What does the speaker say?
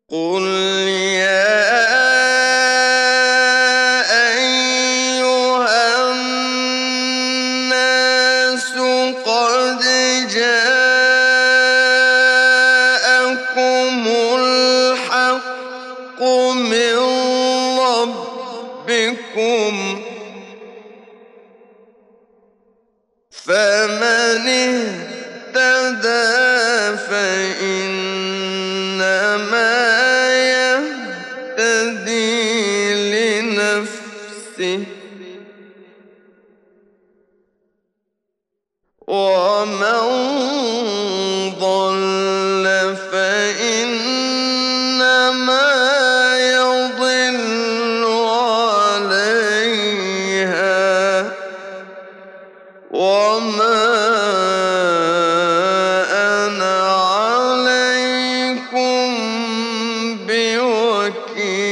قُلْ يَا أَيُّهَا النَّاسُ قَدْ جَاءَكُمُ الْحَقُّ مِن رَّبِّكُمْ ۖ فَمَنِ اهْتَدَىٰ فَإِنَّمَا يَهْتَدِي لِنَفْسِهِ ۖ وَمَن ضَلَّ فَإِنَّمَا يَضِلُّ عَلَيْهَا ۖ وَمَا أَنَا عَلَيْكُم بِوَكِيلٍ